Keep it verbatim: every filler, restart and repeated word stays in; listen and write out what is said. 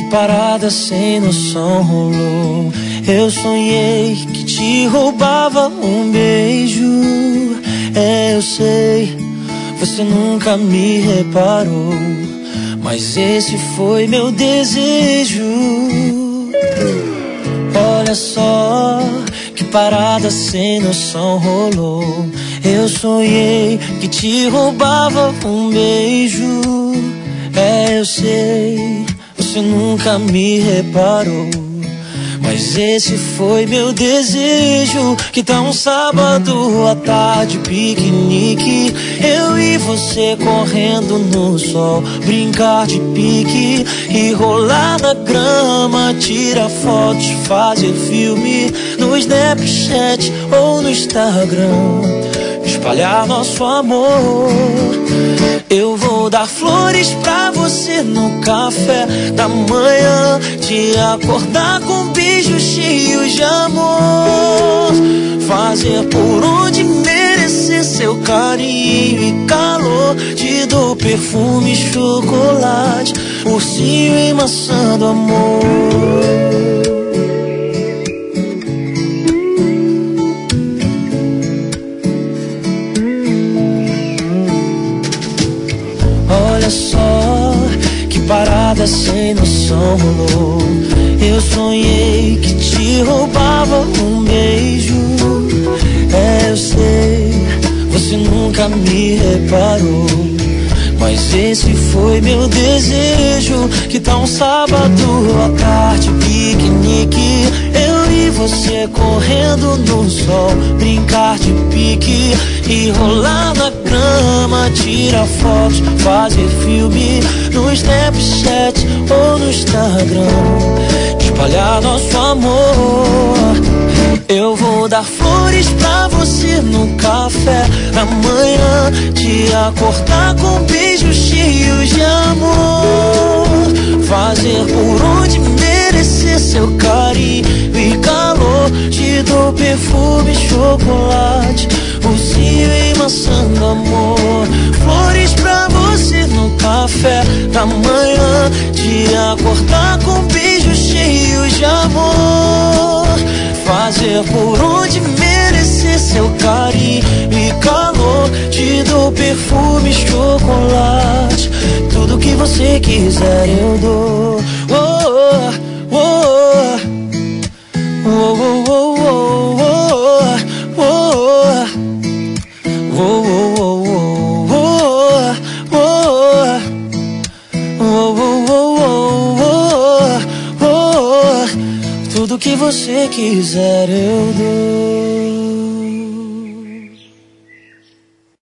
parada sem noção rolou. Eu sonhei que te roubava um beijo. É, eu sei, você nunca me reparou, mas esse foi meu desejo. Olha só, que parada sem noção rolou. Eu sonhei que te roubava um beijo. É, eu sei, você nunca me reparou, mas esse foi meu desejo. Que tal um sábado à tarde, piquenique, eu e você correndo no sol, brincar de pique e rolar na grama, tirar fotos, fazer filme no Snapchat ou no Instagram, espalhar nosso amor. Eu vou dar flores pra você no café da manhã, te acordar com beijos cheios de amor, fazer por onde merecer seu carinho e calor. Te dou perfume, chocolate, ursinho e maçã do amor. Olha só, que parada sem noção rolou. Eu sonhei que te roubava um beijo. É, eu sei, você nunca me reparou, mas esse foi meu desejo. Que tal um sábado à tarde, piquenique, eu e você correndo no sol, brincar de pique e rolar na grama, tirar fotos, fazer filme no Snapchat ou no Instagram, espalhar nosso amor. Eu vou dar flores pra você no café da manhã, te acordar com beijos cheios de amor, fazer por onde merecer seu carinho e calor. Te dou perfume, chocolate, ursinho e maçã do amor. Flores pra você no café da manhã, te acordar com beijos cheios de amor, fazer por onde merecer seu carinho e calor. Te dou perfume, chocolate, tudo que você quiser eu dou. Oh, oh, oh, oh, oh, oh, oh, oh, oh, tudo que você quiser eu dou.